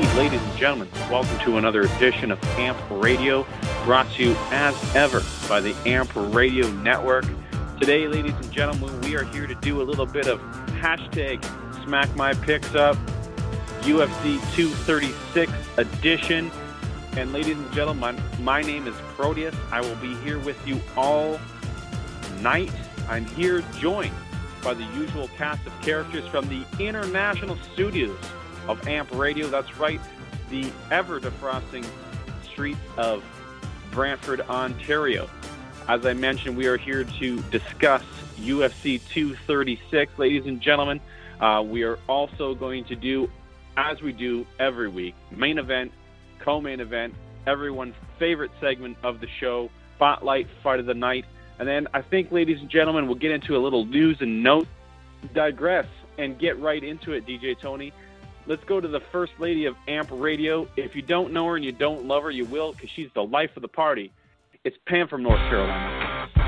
ladies and gentlemen, welcome to another edition of AMP Radio, brought to you as ever by the AMP Radio Network. Today, ladies and gentlemen, we are here to do a little bit of hashtag Smack My Picks Up, UFC 236 edition. And ladies and gentlemen, my name is Proteus. I will be here with you all night. I'm here joined by the usual cast of characters from the international studios of AMP Radio. That's right, the ever-defrosting streets of Brantford, Ontario. As I mentioned, we are here to discuss UFC 236. Ladies and gentlemen, we are also going to do, as we do every week, main event, co-main event, everyone's favorite segment of the show, Spotlight Fight of the Night. And then I think, ladies and gentlemen, we'll get into a little news and note, digress, and get right into it, DJ Tony. Let's go to the First Lady of AMP Radio. If you don't know her and you don't love her, you will, because she's the life of the party. It's Pam from North Carolina.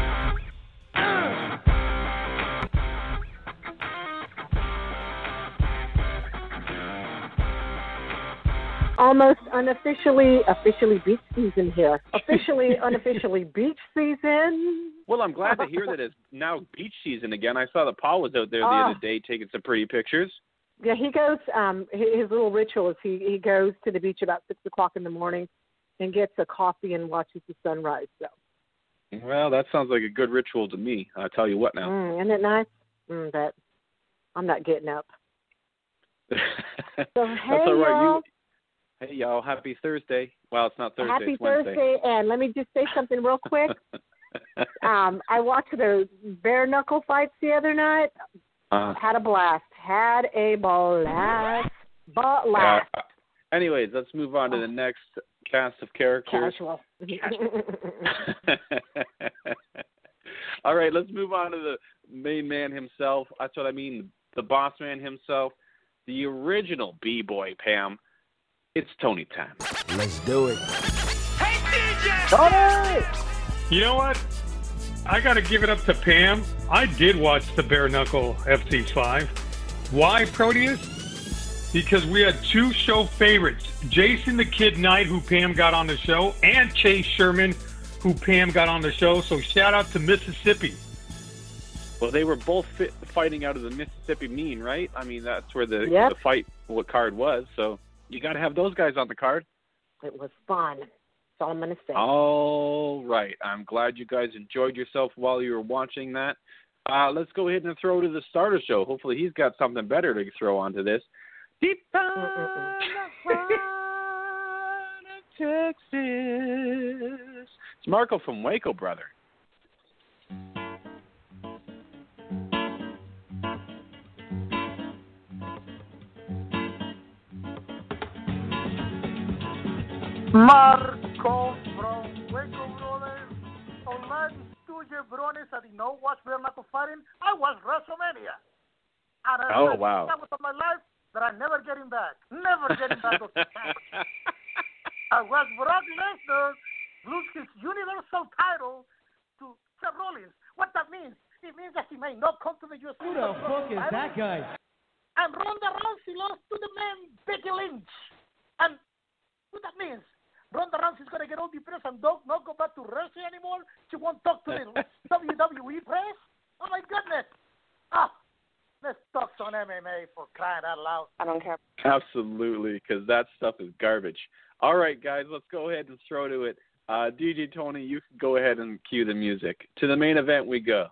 Almost officially beach season here. Unofficially beach season. Well, I'm glad to hear that it's now beach season again. I saw that Paul was out there the other day taking some pretty pictures. Yeah, he goes, his little ritual is he goes to the beach about 6 o'clock in the morning and gets a coffee and watches the sunrise. So. Well, that sounds like a good ritual to me. I'll tell you what now. Isn't it nice? But I'm not getting up. So, That's all right. y'all. Hey, y'all. Happy Thursday. Well, it's not Thursday. Happy it's Wednesday. Thursday. And let me just say something real quick. I watched the bare knuckle fights the other night. Had a blast. Anyways, let's move on to the next cast of characters. Casual. All right, let's move on to the main man himself. That's what I mean, the boss man himself, the original B-boy, Pam. It's Tony time. Let's do it. Hey, DJ! Tony! You know what? I got to give it up to Pam. I did watch the Bare Knuckle FC5. Why, Proteus? Because we had two show favorites, Jason the Kid Knight, who Pam got on the show, and Chase Sherman, who Pam got on the show. So shout out to Mississippi. Well, they were both fighting out of the Mississippi Mean, right? I mean, that's where the fight card was. So you got to have those guys on the card. It was fun. That's all I'm going to say. All right. I'm glad you guys enjoyed yourself while you were watching that. Let's go ahead and throw to the starter show. Hopefully he's got something better to throw onto this. Deep down the heart of Texas. It's Marco from Waco, brother. Marco from Waco, brother. Online studio, brones. I did not watch bare knuckle fighting. I watched WrestleMania. And I wow. That was of my life that I'm never getting back. Never getting back. I watched Brock Lesnar lose his Universal title to Seth Rollins. What that means? It means that he may not come to the UFC. Who the fuck is that guy? And Ronda Rousey lost to the man Becky Lynch. And what that means? Ronda Rousey's going to get all depressed and not go back to wrestling anymore. She won't talk to the WWE press. Oh, my goodness. Let's talk some MMA for crying out loud. I don't care. Absolutely, because that stuff is garbage. All right, guys, let's go ahead and throw to it. DJ Tony, you can go ahead and cue the music. To the main event we go.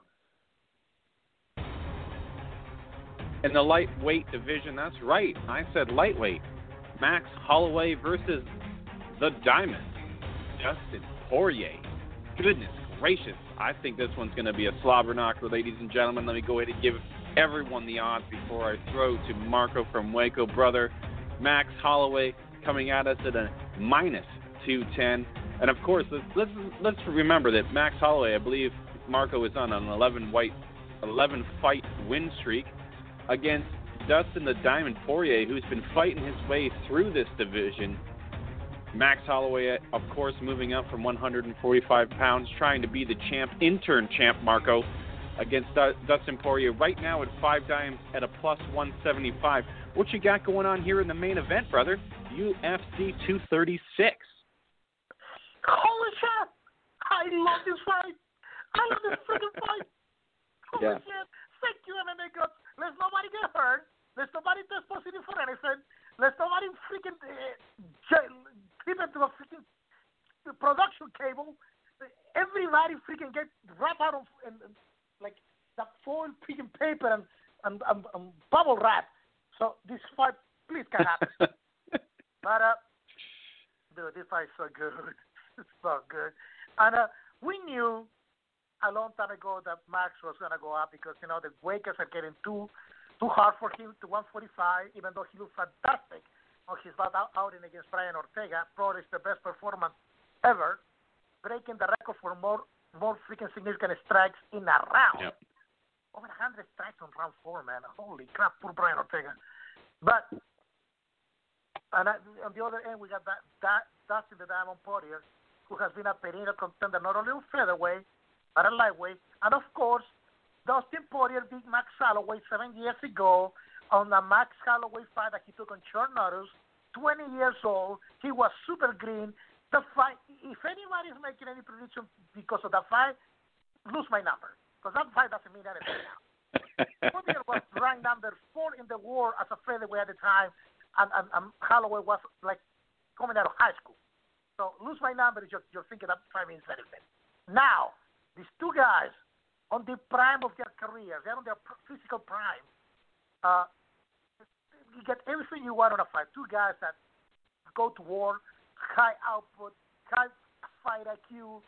In the lightweight division, that's right. I said lightweight. Max Holloway versus the Diamond, Dustin Poirier. Goodness gracious. I think this one's going to be a slobber knocker, ladies and gentlemen. Let me go ahead and give everyone the odds before I throw to Marco from Waco, brother. Max Holloway coming at us at a minus 210. And, of course, let's remember that Max Holloway, I believe Marco is on an 11-fight win streak against Dustin the Diamond Poirier, who's been fighting his way through this division. Max Holloway, of course, moving up from 145 pounds, trying to be the intern champ, Marco, against Dustin Poirier. Right now at 5 dimes at a plus 175. What you got going on here in the main event, brother? UFC 236. Holy shit! I love this fight. I love this freaking fight. Holy shit! Thank you, MMA gods. Let nobody get hurt. Let nobody test positive for anything. Let nobody freaking tip into a freaking production cable. Everybody freaking get wrapped out of like that foil freaking paper and bubble wrap. So this fight, please, can happen. But dude, this fight is so good. It's so good. And we knew a long time ago that Max was going to go up because, the weight cuts are getting too hard for him to 145, even though he looks fantastic on his outing against Brian Ortega. Probably the best performance ever, breaking the record for more freaking significant strikes in a round. Yep. Over 100 strikes on round 4, man. Holy crap, poor Brian Ortega. But on the other end, we got Dustin the Diamond Poirier, who has been a perennial contender not only on featherweight, but a lightweight. And, of course, Dustin Poirier beat Max Holloway 7 years ago on the Max Holloway fight that he took on short notice, 20 years old. He was super green. The fight, if anybody's making any prediction because of that fight, lose my number, because that fight doesn't mean anything now. Poirier was ranked number 4 in the world as a featherweight at the time, and Holloway was, like, coming out of high school. So lose my number is you're thinking that fight means anything. Now, these two guys, on the prime of their careers, they're on their physical prime, you get everything you want on a fight. Two guys that go to war, high output, high fight IQ.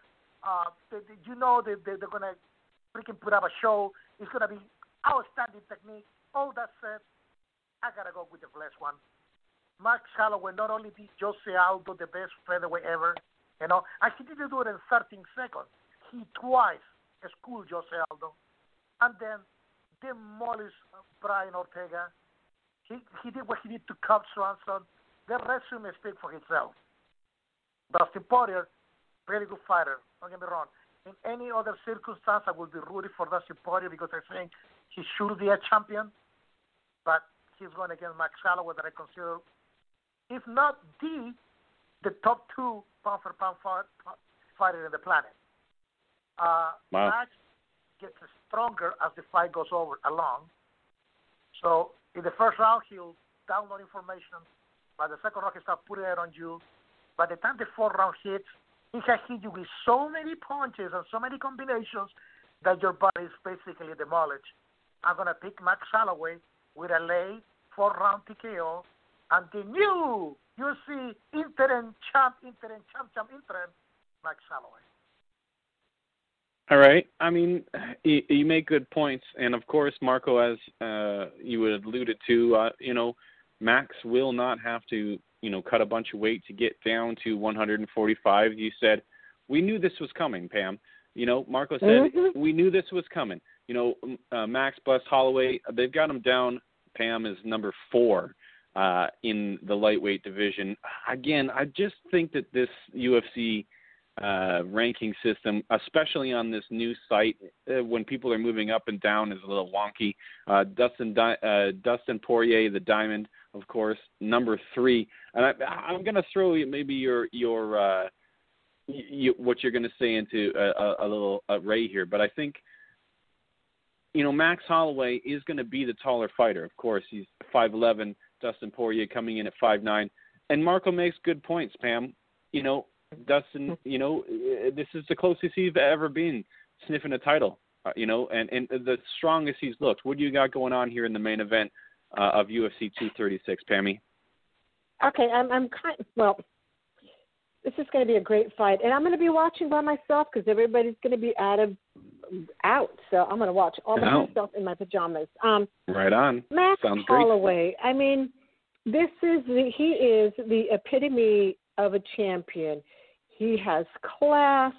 They're going to freaking put up a show. It's going to be outstanding technique. All that said, I got to go with the last one. Max Holloway not only beat Jose Aldo, the best featherweight ever, and he didn't do it in 13 seconds. He twice schooled Jose Aldo, and then demolished Brian Ortega. He did what he did to Cub Swanson. The resume speaks for itself. Dustin Poirier, very good fighter. Don't get me wrong. In any other circumstance, I would be rooting for Dustin Poirier because I think he should be a champion. But he's going against Max Holloway, that I consider, if not the top 2 pound-for-pound fighter in the planet. Wow. Max gets stronger as the fight goes along. So in the first round, he'll download information. By the second round, he'll start putting it on you. By the time the 4th round hits, he can hit you with so many punches and so many combinations that your body is basically demolished. I'm going to pick Max Holloway with a late 4th round TKO and the new UFC interim champ, Max Holloway. All right. I mean, you make good points. And, of course, Marco, as you had alluded to, Max will not have to, cut a bunch of weight to get down to 145. You said, we knew this was coming, Pam. Marco said, we knew this was coming. Max plus Holloway, they've got him down, Pam, is number 4 in the lightweight division. Again, I just think that this UFC ranking system, especially on this new site, when people are moving up and down, is a little wonky. Dustin Poirier, the Diamond, of course, number 3. And I'm going to throw maybe your what you're going to say into a little array here, but I think Max Holloway is going to be the taller fighter. Of course, he's 5'11". Dustin Poirier coming in at 5'9". And Marco makes good points, Pam. Dustin, this is the closest he's ever been sniffing a title, and the strongest he's looked. What do you got going on here in the main event of UFC 236, Pammy? Okay, this is going to be a great fight, and I'm going to be watching by myself because everybody's going to be out. So I'm going to watch all by myself in my pajamas. Right on. Max Sounds great. Holloway. I mean, he is the epitome of a champion. He has class.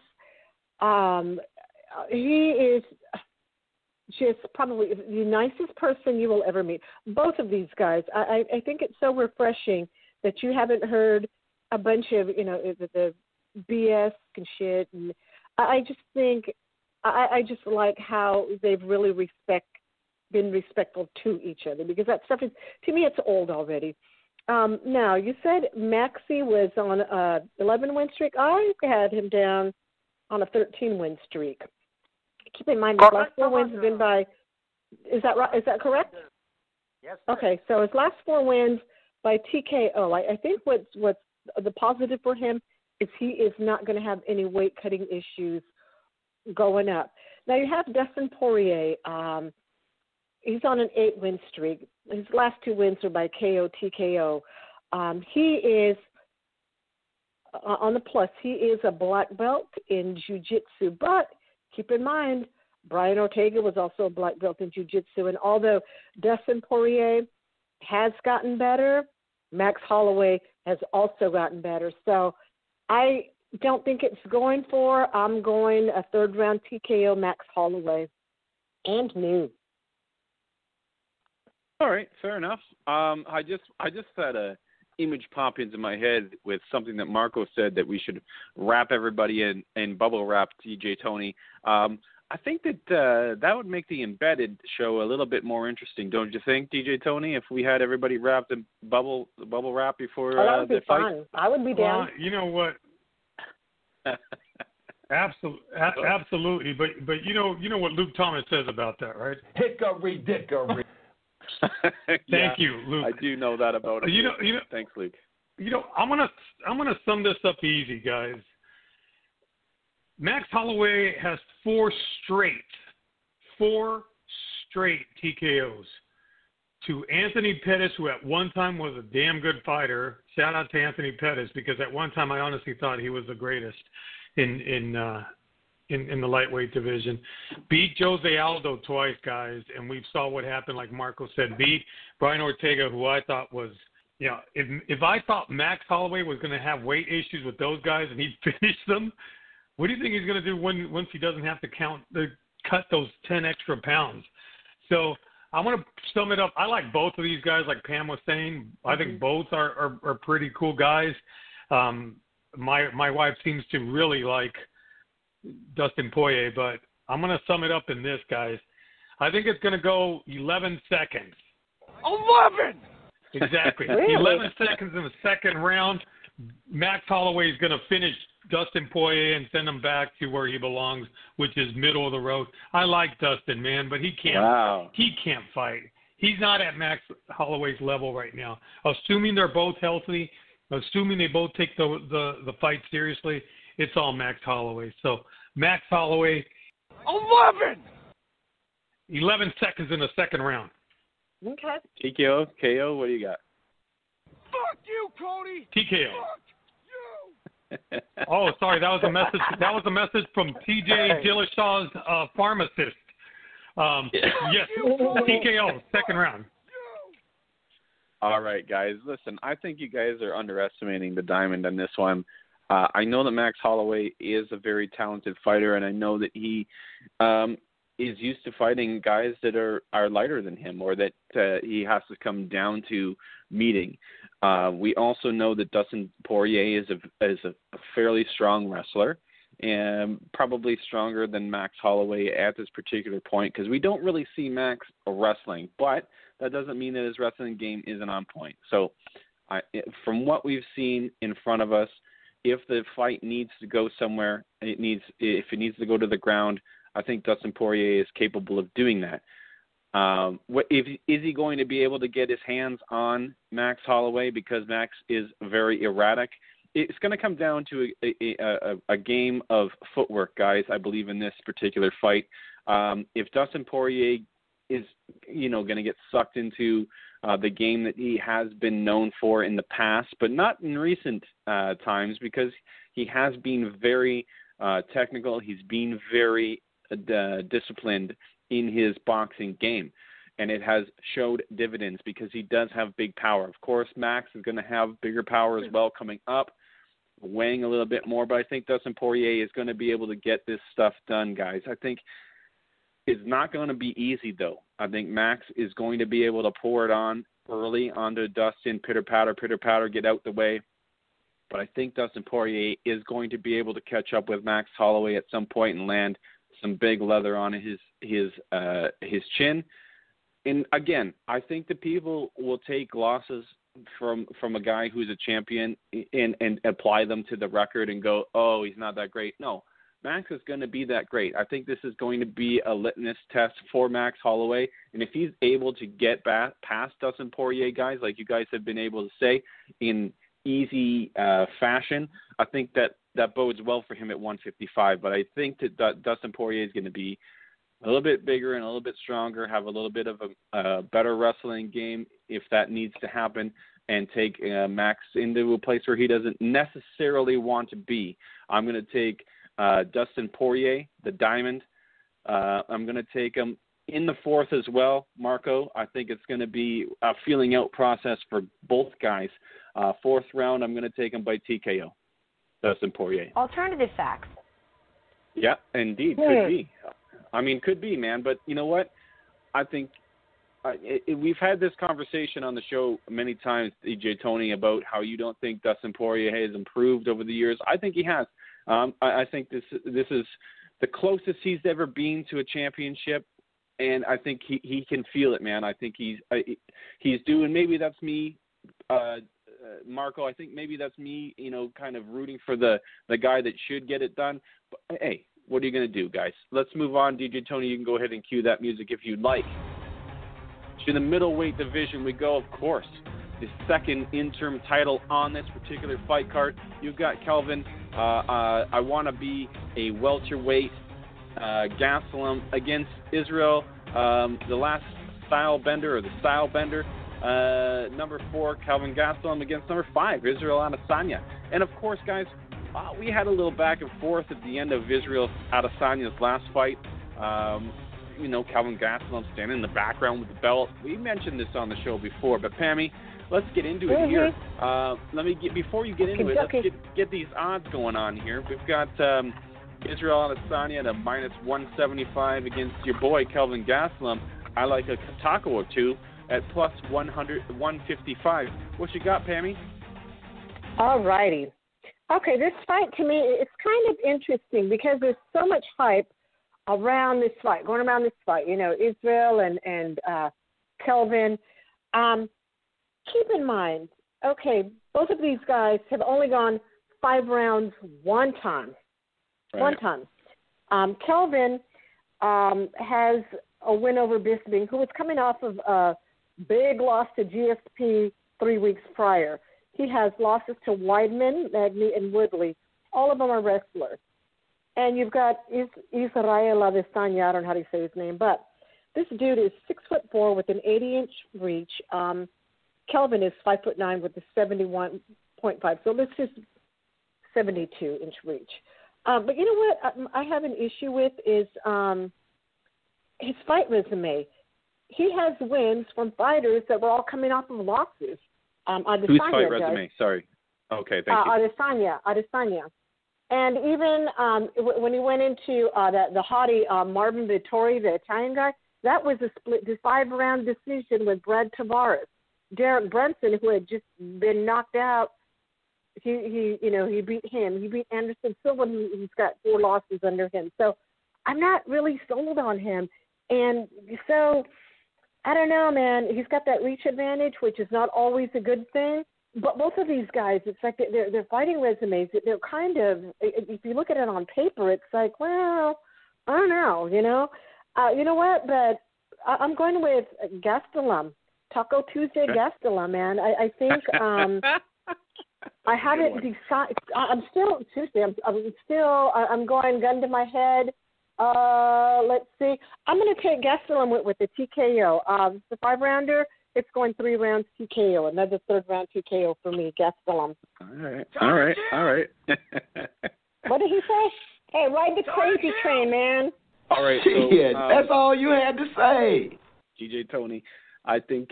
He is just probably the nicest person you will ever meet. Both of these guys. I think it's so refreshing that you haven't heard a bunch of, the BS and shit. And I just think, I just like how they've really been respectful to each other, because that stuff is, to me, it's old already. Now, you said Maxie was on a 11-win streak. I had him down on a 13-win streak. Keep in mind, his last 4 wins have been by – is that right? Is that correct? Yes, sir. Okay, so his last 4 wins by TKO. I think what's the positive for him is he is not going to have any weight-cutting issues going up. Now, you have Dustin Poirier. He's on an 8-win streak. His last 2 wins are by KO, TKO. He is on the plus. He is a black belt in jiu-jitsu, but keep in mind, Brian Ortega was also a black belt in jiu-jitsu, and although Dustin Poirier has gotten better, Max Holloway has also gotten better. So I don't think it's going for. I'm going a 3rd-round TKO Max Holloway and new. All right, fair enough. I just had a image pop into my head with something that Marco said that we should wrap everybody in bubble wrap DJ Tony. I think that that would make the embedded show a little bit more interesting, don't you think, DJ Tony? If we had everybody wrapped in bubble wrap before that would be the fight. fun. I would be down. Well, you know what? Absolutely. But you know what Luke Thomas says about that, right? Hickory dickory. Thank you, Luke. I do know that about him. You know. Thanks, Luke. I'm gonna sum this up easy, guys. Max Holloway has 4 straight TKOs to Anthony Pettis, who at one time was a damn good fighter. Shout out to Anthony Pettis, because at one time I honestly thought he was the greatest in the lightweight division. Beat Jose Aldo twice, guys, and we saw what happened, like Marco said. Beat Brian Ortega, who I thought was, if I thought Max Holloway was going to have weight issues with those guys and he'd finish them, what do you think he's going to do once he doesn't have to cut those 10 extra pounds? So I want to sum it up. I like both of these guys, like Pam was saying. I think both are pretty cool guys. My wife seems to really like Dustin Poirier, but I'm going to sum it up in this, guys. I think it's going to go 11 seconds. 11! Exactly. Really? 11 seconds in the second round. Max Holloway is going to finish Dustin Poirier and send him back to where he belongs, which is middle of the road. I like Dustin, man, but he can't. Wow. He can't fight. He's not at Max Holloway's level right now. Assuming they're both healthy, assuming they both take the fight seriously, it's all Max Holloway. So Max Holloway, 11 seconds in the second round. Okay. TKO, KO, what do you got? Fuck you, Cody! TKO. Fuck you! Oh, sorry, that was a message. That was a message from TJ Dillashaw's pharmacist. Yes, TKO, second round. All right, guys. Listen, I think you guys are underestimating the diamond on this one. I know that Max Holloway is a very talented fighter, and I know that he is used to fighting guys that are lighter than him, or that he has to come down to meeting. We also know that Dustin Poirier is a fairly strong wrestler, and probably stronger than Max Holloway at this particular point, because we don't really see Max wrestling, but that doesn't mean that his wrestling game isn't on point. So from what we've seen in front of us, if the fight needs to go somewhere, if it needs to go to the ground, I think Dustin Poirier is capable of doing that. Is he going to be able to get his hands on Max Holloway, because Max is very erratic? It's going to come down to a game of footwork, guys, I believe, in this particular fight. If Dustin Poirier is, going to get sucked into the game that he has been known for in the past, but not in recent times, because he has been very technical. He's been very disciplined in his boxing game, and it has showed dividends because he does have big power. Of course, Max is going to have bigger power as well coming up, weighing a little bit more, but I think Dustin Poirier is going to be able to get this stuff done, guys. I think it's not going to be easy, though. I think Max is going to be able to pour it on early onto Dustin, pitter-patter, get out the way. But I think Dustin Poirier is going to be able to catch up with Max Holloway at some point and land some big leather on his chin. And again, I think the people will take losses from a guy who's a champion and apply them to the record and go, oh, he's not that great. No, Max is going to be that great. I think this is going to be a litmus test for Max Holloway, and if he's able to get past Dustin Poirier, guys, like you guys have been able to say, in easy fashion, I think that bodes well for him at 155. But I think that Dustin Poirier is going to be a little bit bigger and a little bit stronger, have a little bit of a better wrestling game if that needs to happen, and take Max into a place where he doesn't necessarily want to be. I'm going to take Dustin Poirier, the Diamond. I'm going to take him in the fourth as well, Marco. I think it's going to be a feeling out process for both guys. Fourth round, I'm going to take him by TKO, Dustin Poirier. Alternative facts. Yeah, indeed, could be. I mean, could be, man. But you know what? I think we've had this conversation on the show many times, DJ Tony, about how you don't think Dustin Poirier has improved over the years. I think he has. I think this is the closest he's ever been to a championship, and I think he can feel it, man. I think he's doing. Maybe that's me, Marco. I think maybe that's me, kind of rooting for the guy that should get it done. But hey, what are you going to do, guys? Let's move on. DJ Tony, you can go ahead and cue that music if you'd like. To the middleweight division we go, of course. The second interim title on this particular fight card. You've got Kelvin. I want to be a welterweight. Gastelum against Israel. The last style bender, number 4, Kelvin Gastelum against number 5, Israel Adesanya. And of course, guys, we had a little back and forth at the end of Israel Adesanya's last fight. Kelvin Gastelum standing in the background with the belt. We mentioned this on the show before, but Pammy, let's get into it here. Before you get into it, let's get these odds going on here. We've got Israel Adesanya at a minus 175 against your boy Kelvin Gastelum. I like a taco or two at plus 155. What you got, Pammy? All righty. Okay, this fight to me, it's kind of interesting because there's so much hype going around this fight, Israel and Kelvin. Keep in mind, okay, both of these guys have only gone 5 rounds one time. Right. Kelvin has a win over Bisping, who was coming off of a big loss to GSP 3 weeks prior. He has losses to Weidman, Magny, and Woodley. All of them are wrestlers. And you've got Israel Adesanya, I don't know how to say his name, but this dude is 6'4" with an 80-inch reach. Kelvin is 5'9" with a 71.5. So this is 72-inch reach. But you know what I have an issue with is his fight resume. He has wins from fighters that were all coming off of losses. Whose fight resume? Sorry. Okay, thank you. Adesanya. And even when he went into the hottie Marvin Vittori, the Italian guy, that was a split 5-round decision with Brad Tavares. Derek Brunson, who had just been knocked out, he beat him. He beat Anderson Silva, who's got 4 losses under him. So I'm not really sold on him. And so I don't know, man. He's got that reach advantage, which is not always a good thing. But both of these guys, it's like they're fighting resumes. They're kind of, if you look at it on paper, it's like, well, I don't know, you know what? But I'm going with Gastelum, Taco Tuesday Gastelum, man. I think I haven't decided. I'm going gun to my head. Let's see. I'm going to take Gastelum with the TKO. The 5-rounder. It's going 3 rounds TKO. Another 3rd round TKO for me, Gastelum. All right. What did he say? Hey, ride the crazy train, man. All right. So, that's all you had to say. DJ Tony, I think,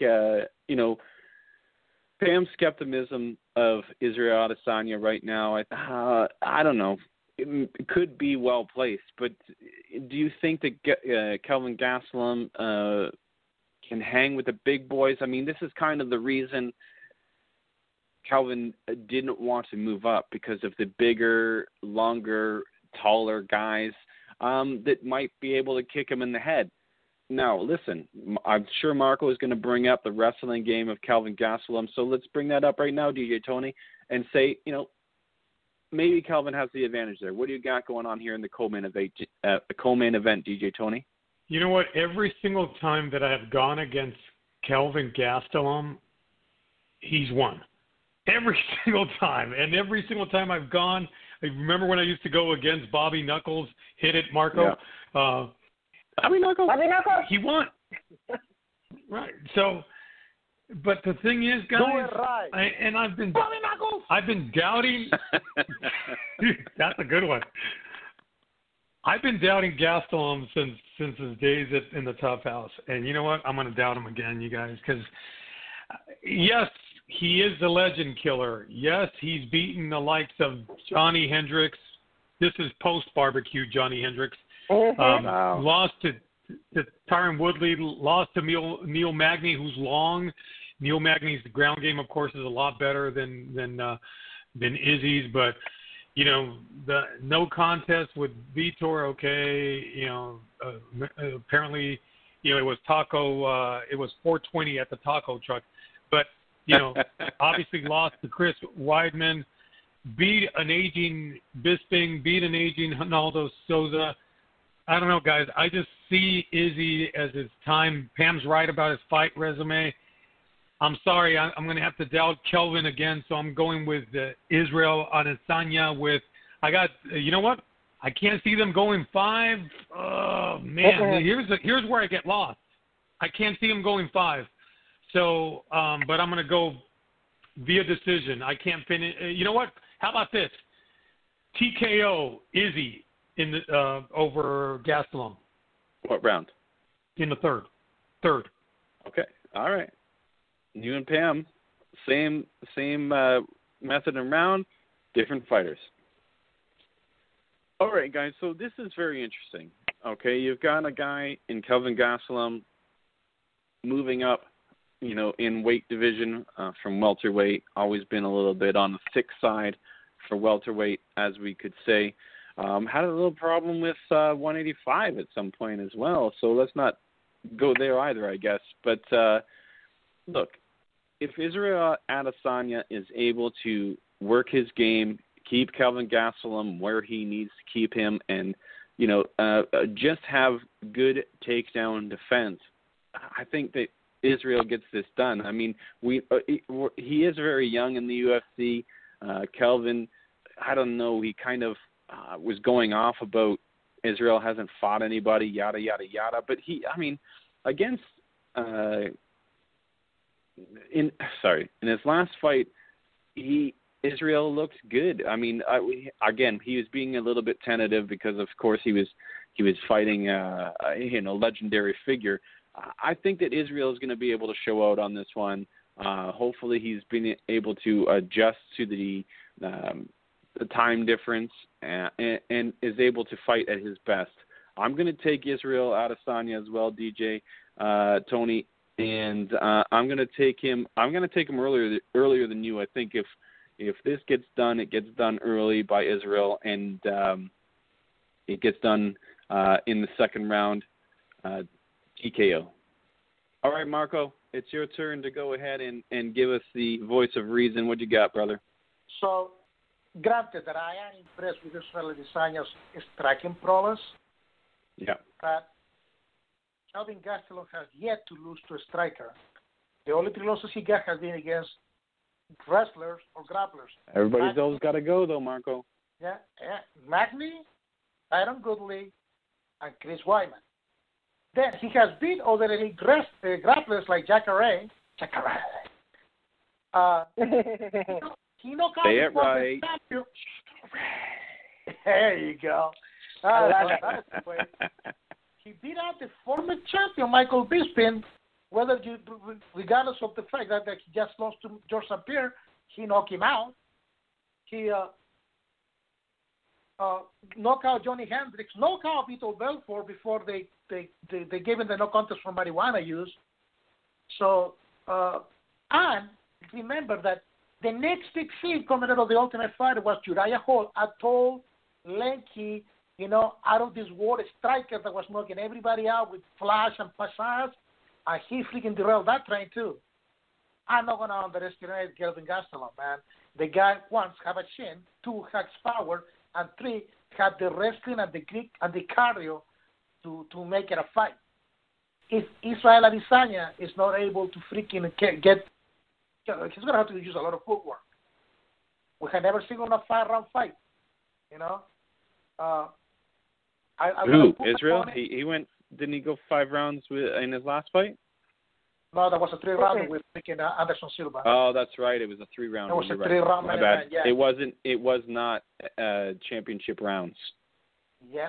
Pam's skepticism of Israel Adesanya right now, I don't know. It could be well placed, but do you think that Kelvin Gastelum can hang with the big boys? I mean, this is kind of the reason Kelvin didn't want to move up, because of the bigger, longer, taller guys that might be able to kick him in the head. Now, listen, I'm sure Marco is going to bring up the wrestling game of Kelvin Gastelum, so let's bring that up right now, DJ Tony, and say, maybe Kelvin has the advantage there. What do you got going on here in the co-main event, DJ Tony? You know what? Every single time that I have gone against Kelvin Gastelum, he's won. Every single time. And every single time I've gone, I remember when I used to go against Bobby Knuckles, hit it, Marco. Yeah. Bobby Knuckles. He won. Right. So, but the thing is, guys, do it right. I've been Bobby Knuckles. I've been doubting. That's a good one. I've been doubting Gastelum since his days in the Tough House, and you know what? I'm going to doubt him again, you guys, because yes, he is the legend killer. Yes, he's beaten the likes of Johnny Hendricks. This is post-barbecue Johnny Hendricks. Wow. Lost to Tyron Woodley, lost to Neil Magny, who's long. Neil Magny's ground game, of course, is a lot better than Izzy's, but the no contest with Vitor, okay, apparently, it was it was 420 at the taco truck, but obviously lost to Chris Weidman, beat an aging Bisping, beat an aging Ronaldo Souza. I don't know, guys. I just see Izzy as his time. Pam's right about his fight resume. I'm sorry. I'm going to have to doubt Kelvin again, so I'm going with Israel Adesanya I got, you know what? I can't see them going 5. Oh, man. Here's where I get lost. I can't see him going 5. So, but I'm going to go via decision. I can't finish. You know what? How about this? TKO Izzy in the over Gastelum. What round? In the third. Okay. All right. You and Pam, same method and round, different fighters. All right, guys. So this is very interesting. Okay, you've got a guy in Kelvin Gastelum moving up, in weight division from welterweight. Always been a little bit on the thick side for welterweight, as we could say. Had a little problem with 185 at some point as well. So let's not go there either, I guess. But look, if Israel Adesanya is able to work his game, keep Kelvin Gastelum where he needs to keep him, and just have good takedown defense, I think that Israel gets this done. I mean, he is very young in the UFC. Kelvin, I don't know, he kind of was going off about Israel hasn't fought anybody, yada, yada, yada. But against in his last fight, Israel looked good. I mean, again, he was being a little bit tentative because, of course, he was fighting a legendary figure. I think that Israel is going to be able to show out on this one. Hopefully, he's been able to adjust to the time difference and is able to fight at his best. I'm going to take Israel Adesanya as well, DJ Tony, and I'm going to take him. I'm going to take him earlier than you. I think if this gets done, it gets done early by Israel, and it gets done in the second round, TKO. All right, Marco, it's your turn to go ahead and give us the voice of reason. What you got, brother? So, granted that I am impressed with Israel Adesanya's striking prowess. Yeah. But Kelvin Gastelum has yet to lose to a striker. The only 3 losses he got has been against wrestlers or grapplers. Everybody's always got to go, though, Marco. Yeah. Magny, Tyron Woodley, and Chris Weidman. Then he has beat other elite grapplers like Jacare. He knocked out the former champion. There you go. He beat out the former champion, Michael Bisping. Regardless of the fact that he just lost to George St. Pierre, he knocked him out. He knocked out Johnny Hendricks, knocked out Vitor Belfort before they gave him the no contest for marijuana use. So, and remember that the next big thing coming out of the Ultimate Fighter was Uriah Hall, a tall, lanky, out of this world striker that was knocking everybody out with flash and passage, and he freaking derailed that train too. I'm not going to underestimate Kelvin Gastelum, man. The guy, one, have a chin, two, has power, and three, have the wrestling and the grip and the cardio to make it a fight. If Israel Adesanya is not able to freaking get, he's going to have to use a lot of footwork. We have never seen on a 5-round fight, Who? Israel? He went. Didn't he go 5 rounds in his last fight? No, that was a 3-rounder with freaking Anderson Silva. Oh, that's right. It was a 3-round. It was a 3-round. My bad. Yeah. It wasn't. It was not championship rounds. Yeah.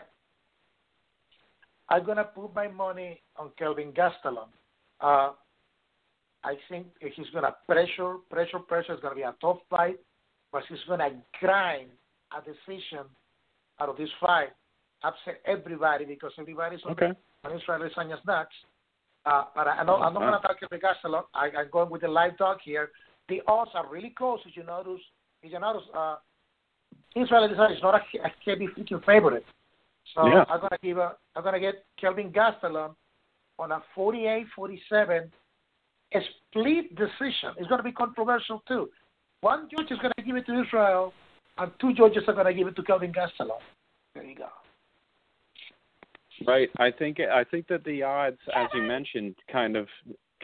I'm gonna put my money on Kelvin Gastelum. I think he's gonna pressure. It's gonna be a tough fight, but he's gonna grind a decision out of this fight, upset everybody because everybody's on Israel Adesanya's nuts. But I'm not going to talk Kelvin Gastelum. I'm going with the live dog here. The odds are really close. If you notice, Israel Adesanya is not a heavy freaking favorite. So yeah. I'm gonna get Kelvin Gastelum on a 48-47 split decision. It's gonna be controversial too. One judge is gonna give it to Israel, and 2 judges are gonna give it to Kelvin Gastelum. There you go. Right. I think that the odds, as you mentioned, kind of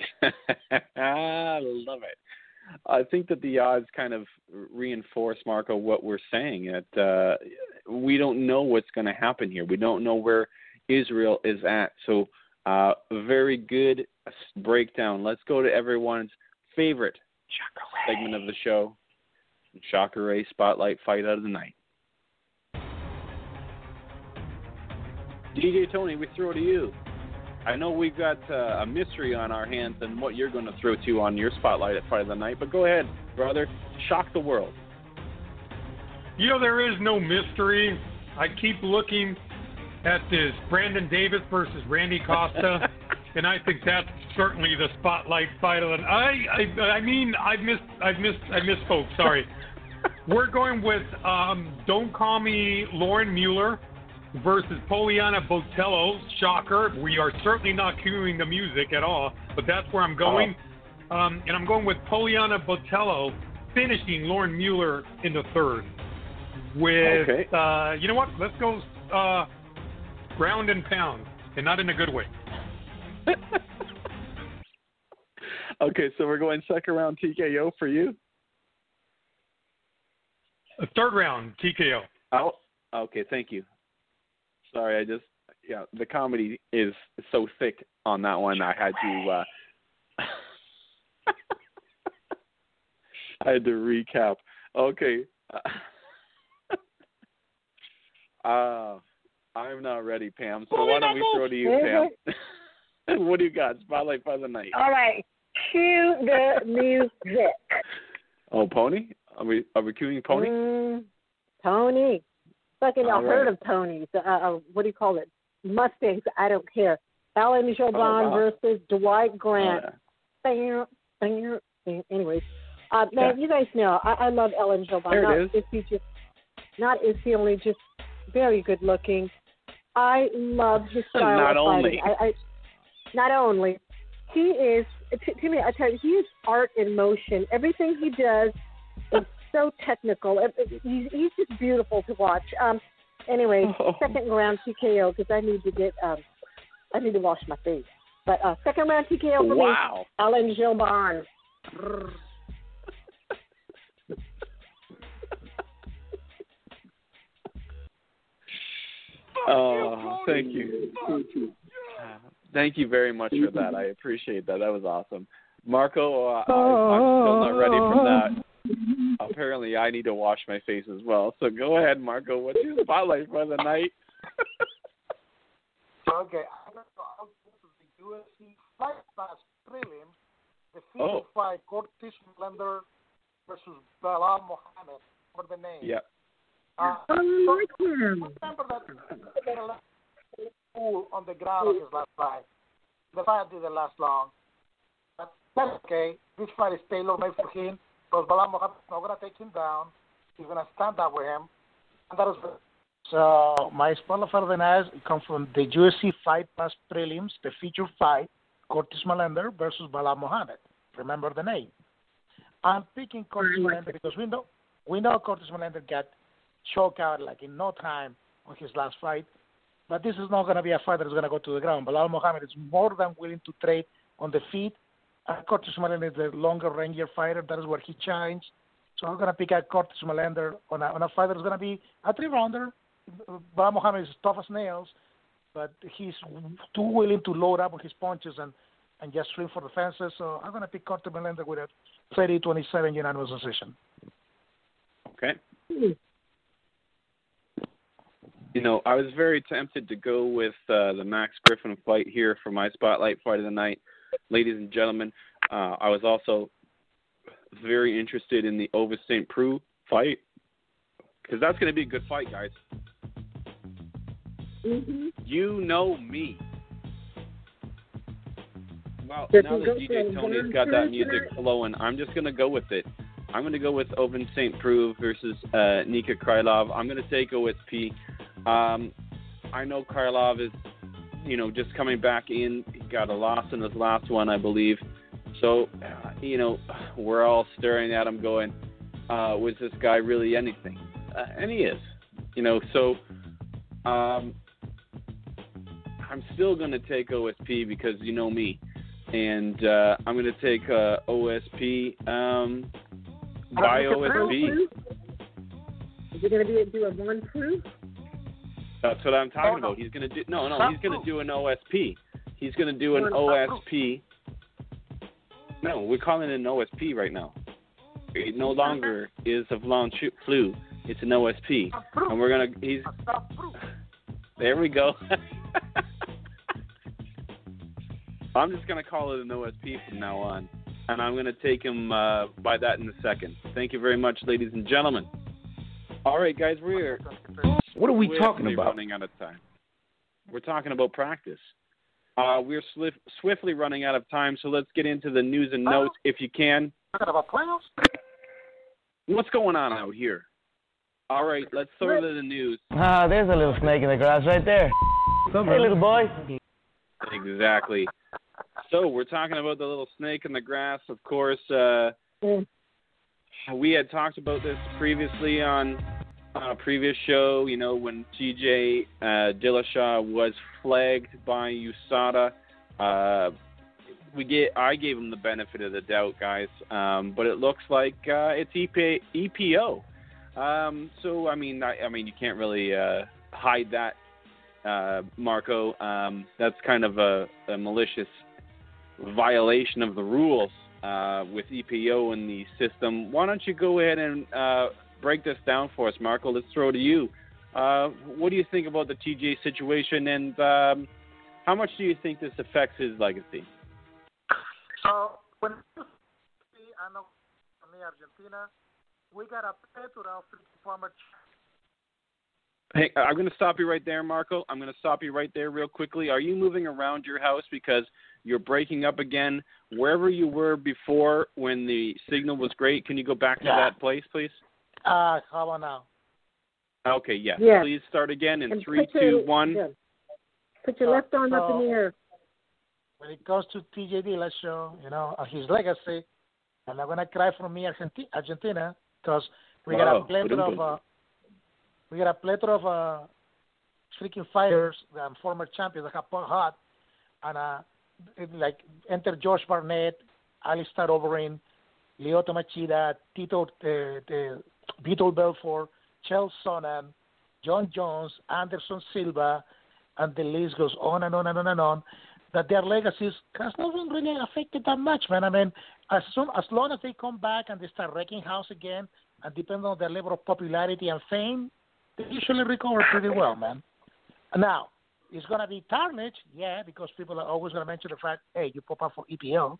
I love it. I think that the odds kind of reinforce, Marco, what we're saying. That we don't know what's going to happen here. We don't know where Israel is at. So, very good breakdown. Let's go to everyone's favorite segment of the show, Shocker Ray Spotlight Fight of the Night. DJ Tony, we throw to you. I know we've got a mystery on our hands and what you're going to throw to on your spotlight at Fight of the Night, but go ahead, brother. Shock the world. There is no mystery. I keep looking at this Brandon Davis versus Randy Costa, and I think that's certainly the spotlight fight of the night. I misspoke. Sorry. We're going with Don't Call Me Lauren Mueller versus Poliana Botelho. Shocker. We are certainly not cueing the music at all, but that's where I'm going. And I'm going with Poliana Botelho finishing Lauren Mueller in the 3rd. With, you know what? Let's go ground and pound, and not in a good way. Okay, so we're going 2nd round TKO for you? A 3rd round TKO. Oh, okay, thank you. Sorry, the comedy is so thick on that one. I had to, I had to recap. Okay. I'm not ready, Pam. So why don't we throw to you, Pam? What do you got? Spotlight for the night. All right. Cue the music. Oh, Pony? Are we cueing Pony? Pony. Fucking All herd right. of ponies. What do you call it? Mustangs. I don't care. Alan Joban versus Dwight Grant. Anyways, man, you guys know I love Alan Joban. There it is. Not is he only just very good looking. I love his style Not of only. fighting. Not only. He is, to me, I tell you, he is art in motion. Everything he does is so technical. He's just beautiful to watch. Anyway, 2nd round TKO because I need to wash my face. But 2nd round TKO for me, Alan Joban. Thank you. Thank you very much for that. I appreciate that. That was awesome. Marco, I'm still not ready for that. Apparently, I need to wash my face as well. So go ahead, Marco. What's your spotlight for the night? Okay. I'm going to go out to the UFC Fight Pass prelim. The feature fight, Curtis Blender versus Belal Mohammed. For the name. Yeah. Remember that pool on the ground of his last fight. The fight didn't last long. But that's okay. This fight is tailor-made for him. Because Belal Mohammed is not going to take him down. He's going to stand up with him. And that was So my spotlight for the night comes from the UFC Fight Pass prelims, the feature fight, Curtis Millender versus Belal Muhammad. Remember the name. I'm picking Curtis Millender because we know Curtis Millender got choked out like in no time on his last fight. But this is not going to be a fight that is going to go to the ground. Belal Muhammad is more than willing to trade on the feet. Curtis Millender is a longer rangier fighter. That is where he shines. So I'm going to pick out Curtis Millender on a fight that is going to be a 3-rounder. Belal Muhammad is tough as nails, but he's too willing to load up on his punches and just swing for the fences. So I'm going to pick Curtis Millender with a 30-27 unanimous decision. Okay. You know, I was very tempted to go with the Max Griffin fight here for my spotlight fight of the night. Ladies and gentlemen, I was also very interested in the Ovis St. Preux fight because that's going to be a good fight, guys. Mm-hmm. You know me. Well, Does now he that go DJ for Tony's one got that Preux music tonight? flowing, I'm just going to go with it. I'm going to go with Ovis St. Preux versus Nika Krylov. I'm going to take OSP. I know Krylov is, just coming back in. He got a loss in his last one, I believe. So, we're all staring at him going, was this guy really anything? And he is. So I'm still going to take OSP because you know me. And I'm going to take OSP by OSP. Is it going to do a one proof? That's what I'm talking about. He's going to do he's going to do an OSP. He's going to do an OSP. No, we're calling it an OSP right now. It no longer is a Blanc flu. It's an OSP. And we're going to there we go. I'm just going to call it an OSP from now on. And I'm going to take him by that in a second. Thank you very much, ladies and gentlemen. All right, guys, What are we talking about? Running out of time. We're talking about practice. We're swiftly running out of time, so let's get into the news and notes if you can. Talking about playoffs? What's going on out here? All right, let's throw to the news. There's a little snake in the grass right there. Hey, little boy. Exactly. So we're talking about the little snake in the grass. Of course, we had talked about this previously on a previous show, when TJ Dillashaw was flagged by USADA. I gave him the benefit of the doubt, guys, but it looks like it's EPO. So, I mean, you can't really hide that, Marco. That's kind of a malicious violation of the rules with EPO in the system. Why don't you go ahead and break this down for us, Marco? Let's throw it to you. What do you think about the TJ situation, and how much do you think this affects his legacy? So, when I know from Argentina, we got a plethora of former. Hey, I'm going to stop you right there, Marco. I'm going to stop you right there real quickly. Are you moving around your house because you're breaking up again? Wherever you were before when the signal was great, can you go back to that place, please? How about now? Okay, yes. Yeah. Please start again in And 3, 2, 1. Yeah. Put your left arm up in the air. When it comes to TJ Dillashaw, his legacy, I'm not going to cry for me, Argentina, because we got a plethora of freaking fighters, former champions that have hot, and enter Josh Barnett, Alistair Overeem, Lyoto Machida, Tito Vitor Belfort, Chael Sonnen, John Jones, Anderson Silva, and the list goes on and on and on and on. That their legacies has not been really affected that much, man. I mean, as long as they come back and they start wrecking house again, and depending on their level of popularity and fame, they usually recover pretty well, man. Now, it's going to be tarnished, because people are always going to mention the fact, hey, you pop up for EPO.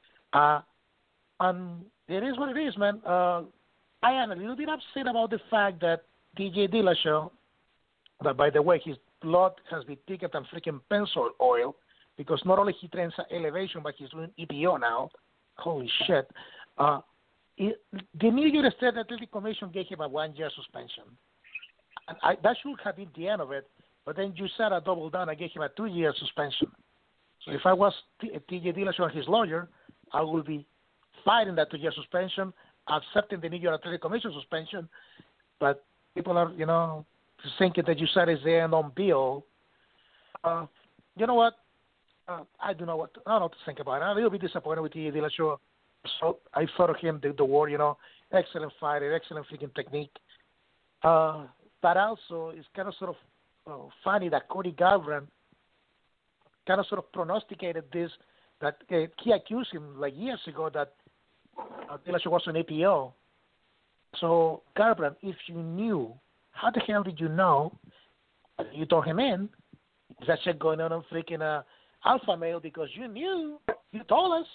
And it is what it is, man. I am a little bit upset about the fact that TJ Dillashaw, that, by the way, his blood has been thicker than freaking pencil oil, because not only he trains at Elevation, but he's doing EPO now. Holy shit. The New York State Athletic Commission gave him a 1-year suspension. And that should have been the end of it. But then USADA doubled down and gave him a 2-year suspension. So if I was T.J. Dillashaw and his lawyer, I would be fighting that 2-year suspension, accepting the New York Athletic Commission suspension. But people are, thinking that USADA is the end on bill. You know what? I don't know what to think about it. I'm a little bit disappointed with T.J. Dillashaw. So I thought of him the war, excellent fighter, excellent freaking technique. But also, it's kind of sort of funny that Cody Garbrandt kind of sort of prognosticated this, that he accused him like years ago that Dillashaw was an APO. So, Garbrandt, if you knew, how the hell did you know you told him in? Is that shit going on freaking Alpha Male because you knew, you told us,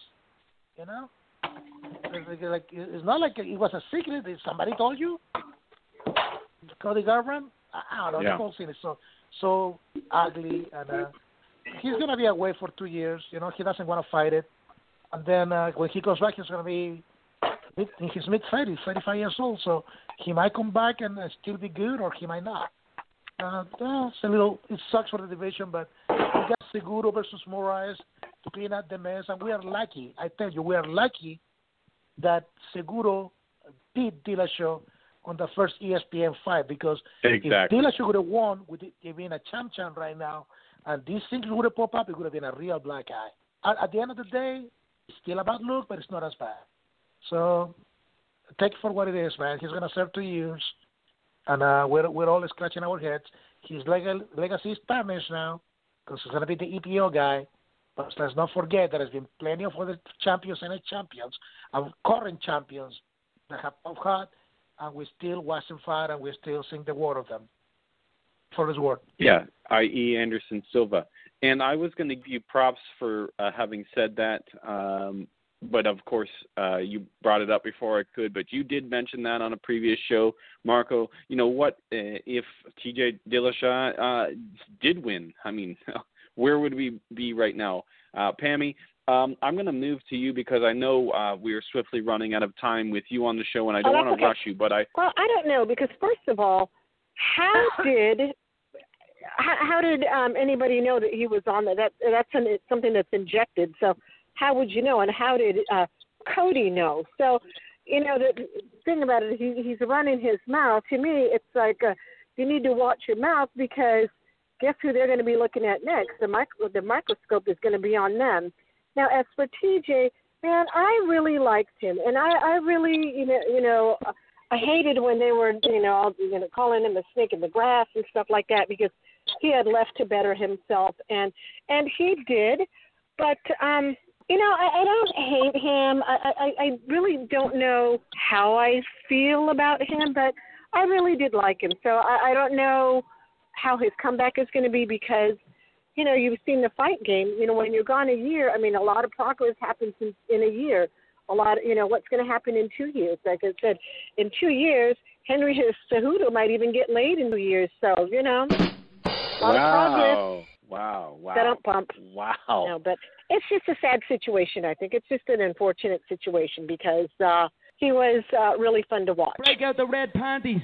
It's not like it was a secret. Somebody told you? Cody Garbrandt? I don't know. The whole thing is so ugly, and he's going to be away for 2 years. He doesn't want to fight it. And then when he comes back, he's going to be in his mid-30s, 35 years old. So he might come back and still be good, or he might not. It sucks for the division, but we got Seguro versus Moraes to clean up the mess, and we are lucky. I tell you, we are lucky that Seguro beat Dillashaw on the first ESPN fight, because if Dillashaw would have won with it being a champion right now, and these things would have popped up, it would have been a real black eye. At the end of the day, it's still a bad look, but it's not as bad. So take it for what it is, man. He's going to serve 2 years, and we're all scratching our heads. His legacy is tarnished now because he's going to be the EPO guy. But let's not forget there has been plenty of other champions and champions, and current champions that have popped hot, and we still watching fight, and we still sing the word of them. For his word. Yeah, i.e. Anderson Silva. And I was going to give you props for having said that, but of course you brought it up before I could, but you did mention that on a previous show, Marco. What if T.J. Dillashaw did win? I mean, where would we be right now? Pammy, I'm going to move to you because I know we are swiftly running out of time with you on the show, and I don't want to rush you. But Well, I don't know, because first of all, how did anybody know that he was on that? That's something that's injected. So how would you know? And how did Cody know? So, the thing about it, he's running his mouth. To me, it's like you need to watch your mouth, because guess who they're going to be looking at next? The microscope is going to be on them. Now, as for TJ, man, I really liked him, and I really, I hated when they were, calling him a snake in the grass and stuff like that, because he had left to better himself, and he did. But, I don't hate him. I really don't know how I feel about him, but I really did like him. So I don't know how his comeback is going to be, because, you've seen the fight game. When you're gone a year, I mean, a lot of progress happens in a year. A lot, what's going to happen in 2 years? Like I said, in 2 years, Henry Cejudo might even get laid in 2 years. So, a lot of progress. Wow. Don't pump. Wow. No, but it's just a sad situation, I think. It's just an unfortunate situation, because he was really fun to watch. Break out the red panties.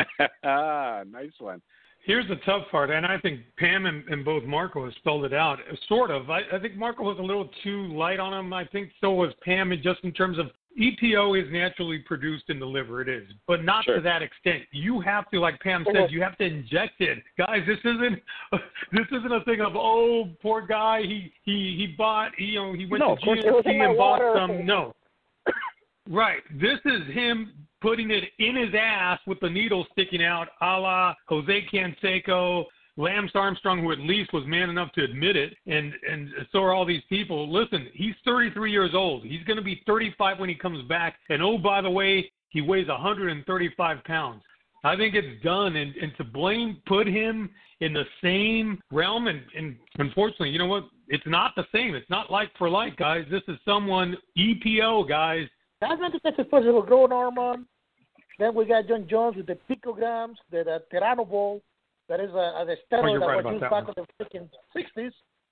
Nice one. Here's the tough part, and I think Pam and both Marco have spelled it out, sort of. I think Marco was a little too light on him. I think so was Pam, and just in terms of EPO is naturally produced in the liver, it is, but not to that extent. You have to, like Pam said, you have to inject it. Guys, this isn't a thing of, oh, poor guy, he bought, he went to GNC and bought some. No. Right. This is him putting it in his ass with the needle sticking out, a la Jose Canseco, Lance Armstrong, who at least was man enough to admit it, and so are all these people. Listen, he's 33 years old. He's going to be 35 when he comes back. And, oh, by the way, he weighs 135 pounds. I think it's done. And to put him in the same realm, and unfortunately, you know what? It's not the same. It's not like for like, guys. This is someone, EPO, guys. That's not the Texas first will grow, Norman. Then we got John Jones with the picograms, the Terrano Ball. That is the steroid that was used back in the freaking 60s.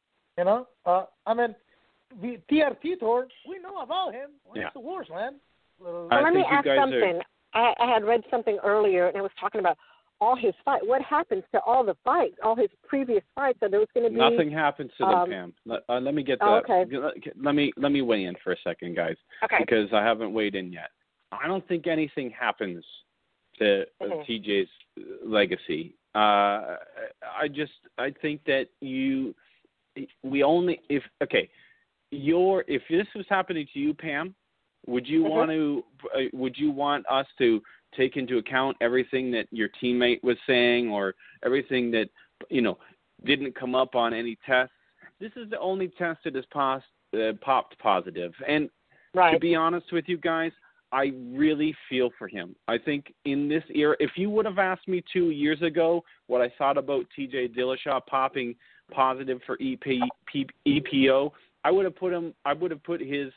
The TRT tour, we know about him. It's the worst, man. Let me ask something. I had read something earlier, and it was talking about all his fight. What happens to all the fights, all his previous fights? Are those going to be? Nothing happens to them, Pam. Let me get that. Okay. Let me weigh in for a second, guys, Okay. because I haven't weighed in yet. I don't think anything happens to TJ's legacy. I think that if this was happening to you, Pam, would you want us to take into account everything that your teammate was saying or everything that didn't come up on any tests? This is the only test that has popped positive. And to be honest with you guys, I really feel for him. I think in this era, if you would have asked me 2 years ago what I thought about TJ Dillashaw popping positive for EPO, I would have put his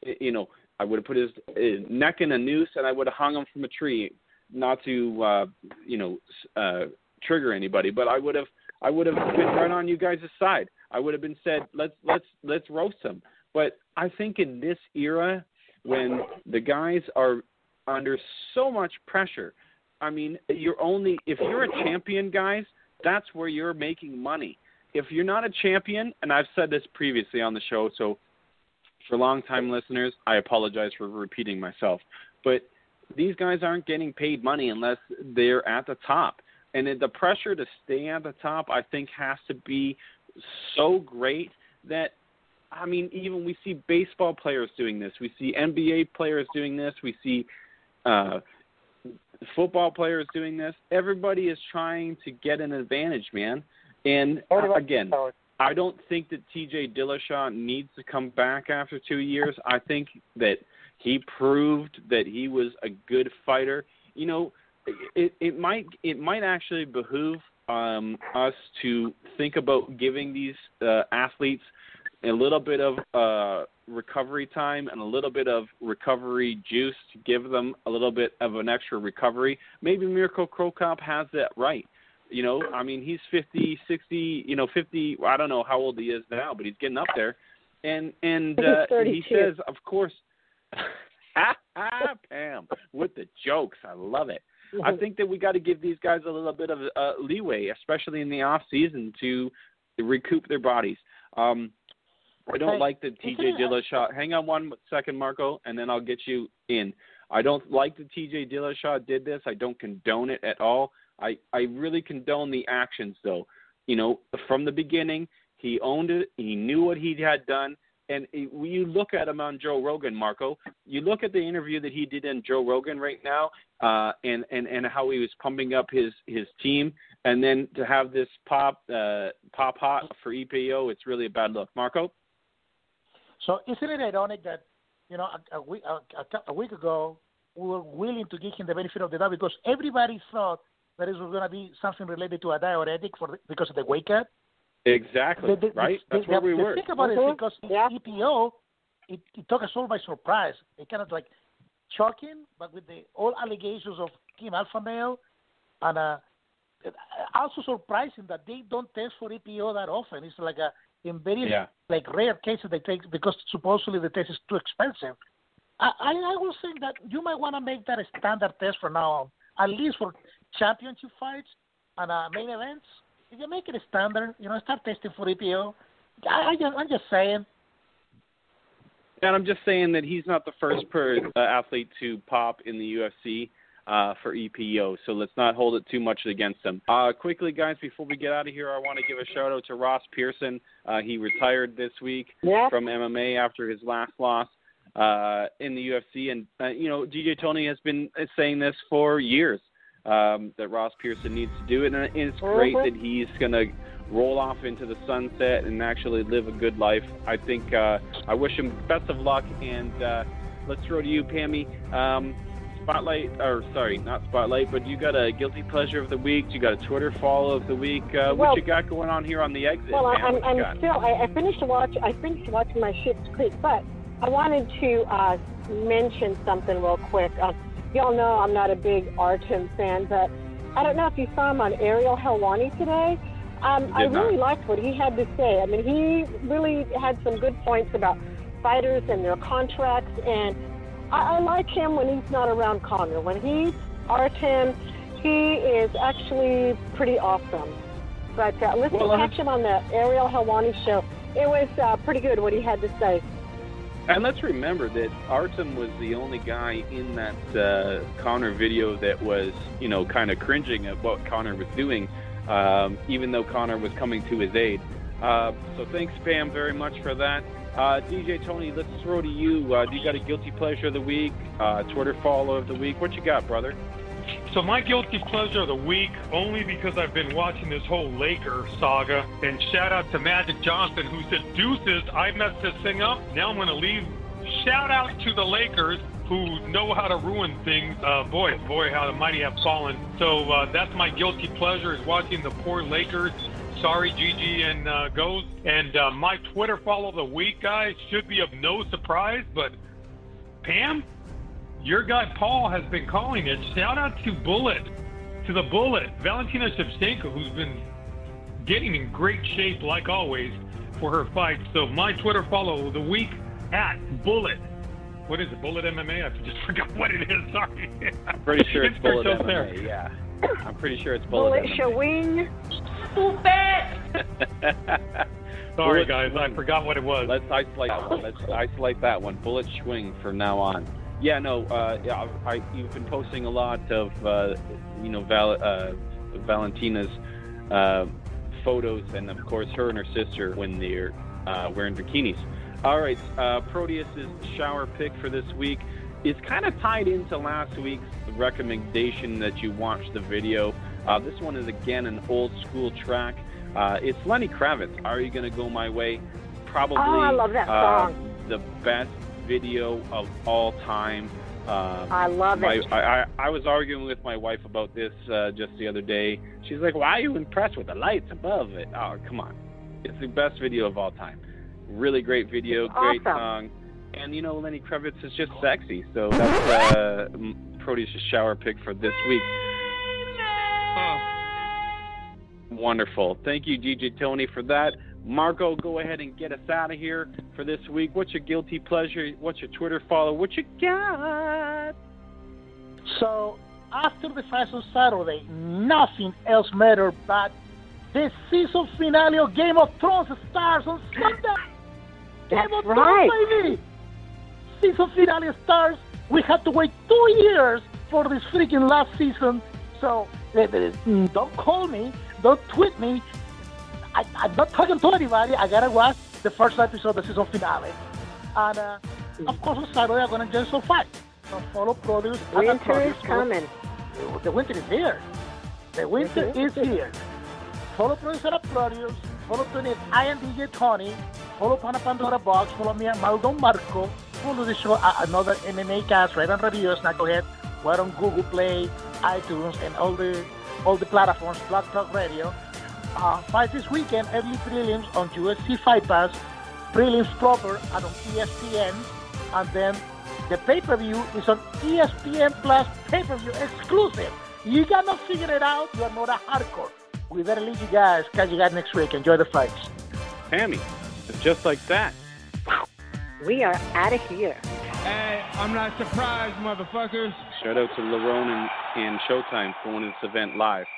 neck in a noose and I would have hung him from a tree, not to trigger anybody, but I would have been right on you guys' side. I would have been said, let's roast him. But I think in this era, when the guys are under so much pressure, I mean, if you're a champion, guys, that's where you're making money. If you're not a champion, and I've said this previously on the show, so for long-time listeners, I apologize for repeating myself, but these guys aren't getting paid money unless they're at the top. And the pressure to stay at the top, I think, has to be so great that, I mean, even we see baseball players doing this. We see NBA players doing this. We see football players doing this. Everybody is trying to get an advantage, man. And, again, I don't think that TJ Dillashaw needs to come back after 2 years. I think that he proved that he was a good fighter. It might actually behoove us to think about giving these athletes a little bit of recovery time and a little bit of recovery juice to give them a little bit of an extra recovery. Maybe Mirko Cro Cop has that right. I mean, he's 50, 60, 50. I don't know how old he is now, but he's getting up there. And he says, of course, Pam, with the jokes. I love it. I think that we got to give these guys a little bit of leeway, especially in the off season, to recoup their bodies. I don't like the TJ Dillashaw. Hang on 1 second, Marco, and then I'll get you in. I don't like that TJ Dillashaw did this. I don't condone it at all. I really condone the actions, though. From the beginning, he owned it. He knew what he had done. And when you look at him on Joe Rogan, Marco, you look at the interview that he did in Joe Rogan right now, and how he was pumping up his team, and then to have this pop hot for EPO, it's really a bad look. Marco? So isn't it ironic that, a week ago, we were willing to give him the benefit of the doubt because everybody thought that it was going to be something related to a diuretic because of the weight cut? Exactly, right? That's where we were. The thing about it is because EPO, it took us all by surprise. It kind of like shocking, but with all allegations of Kim Alpha Male, and also surprising that they don't test for EPO that often. It's like in very rare cases they take because supposedly the test is too expensive. I was saying that you might want to make that a standard test from now on, at least for championship fights and main events. If you make it a standard, start testing for EPO. I'm just saying. And I'm just saying that he's not the first athlete to pop in the UFC for EPO, so let's not hold it too much against him. Quickly, guys, before we get out of here, I want to give a shout-out to Ross Pearson. He retired this week from MMA after his last loss in the UFC. And, DJ Tony has been saying this for years, that Ross Pearson needs to do it. And it's great that he's going to roll off into the sunset and actually live a good life. I think I wish him best of luck. And let's throw to you, Pammy. Not Spotlight, but you got a guilty pleasure of the week. You got a Twitter follow of the week. What you got going on here on the exit? Well, I finished watching my Schitt's Creek, but I wanted to mention something real quick. Y'all know I'm not a big Artem fan, but I don't know if you saw him on Ariel Helwani today. I really liked what he had to say. I mean, he really had some good points about fighters and their contracts, and I like him when he's not around Conor. When he's Artem, He is actually pretty awesome. But listen, catch him on the Ariel Helwani show. It was pretty good what he had to say. And let's remember that Artem was the only guy in that Conor video that was, kind of cringing at what Conor was doing, even though Conor was coming to his aid. So thanks, Pam, very much for that. DJ Tony, let's throw to you. Do you got a guilty pleasure of the week, Twitter follow of the week? What you got, brother? So my guilty pleasure of the week, only because I've been watching this whole Laker saga, and shout out to Magic Johnson, who said, "Deuces, I messed this thing up. Now I'm going to leave." Shout out to the Lakers, who know how to ruin things. Boy, how the mighty have fallen. So that's my guilty pleasure, is watching the poor Lakers. Sorry, Gigi and Ghost. And my Twitter follow of the week, guys, should be of no surprise, but Pam, your guy Paul has been calling it. Shout out to the Bullet, Valentina Shevchenko, who's been getting in great shape, like always, for her fight. So my Twitter follow of the week, at Bullet. What is it, Bullet MMA? I just forgot what it is, sorry. I'm pretty sure it's Bullet MMA, yeah. I'm pretty sure it's Bullet MMA. Showing. Sorry, guys, I forgot what it was. Let's isolate that one. Let's isolate that one. Bullet Schwing from now on. Yeah, no, you've been posting a lot of, Valentina's photos, and of course her and her sister when they're wearing bikinis. All right, Proteus's shower pick for this week is kind of tied into last week's recommendation that you watch the video. This one is, again, an old school track. It's Lenny Kravitz, Are You Gonna Go My Way? Probably I love that song. The best video of all time. I love it. I was arguing with my wife about this just the other day. She's like, why are you impressed with the lights above it? Oh, come on. It's the best video of all time. Really great video, great song. And, Lenny Kravitz is just sexy. So that's Proteus' shower pick for this week. Wonderful. Thank you, DJ Tony, for that. Marco, go ahead and get us out of here for this week. What's your guilty pleasure? What's your Twitter follow? What you got? So, after the fight on Saturday, nothing else mattered, but the season finale of Game of Thrones starts on Sunday. Game of Thrones, baby! Season finale starts. We had to wait 2 years for this freaking last season. So, don't call me. Don't tweet me. I'm not talking to anybody. I gotta watch the first episode of the season finale. And, of course, on Saturday, I'm gonna enjoy some fight. So follow Produce. Winter is coming. The winter is here. The winter is here. Follow Produce at Produce. Follow Tony at DJ Tony. Follow Pana Pandora Box. Follow me at Maldon Marco. Follow the show, another MMA cast, right on reviews, Knucklehead. We're on Google Play, iTunes, and all the platforms, Blog Talk Radio. Fight this weekend, early prelims on UFC Fight Pass, prelims proper and on ESPN, and then the pay-per-view is on ESPN Plus pay-per-view exclusive. You cannot figure it out, you are not a hardcore. We better leave you guys. Catch you guys next week. Enjoy the fights. Pammy, just like that. We are out of here. Hey, I'm not surprised, motherfuckers. Shout out to Lerone and Showtime for winning this event live.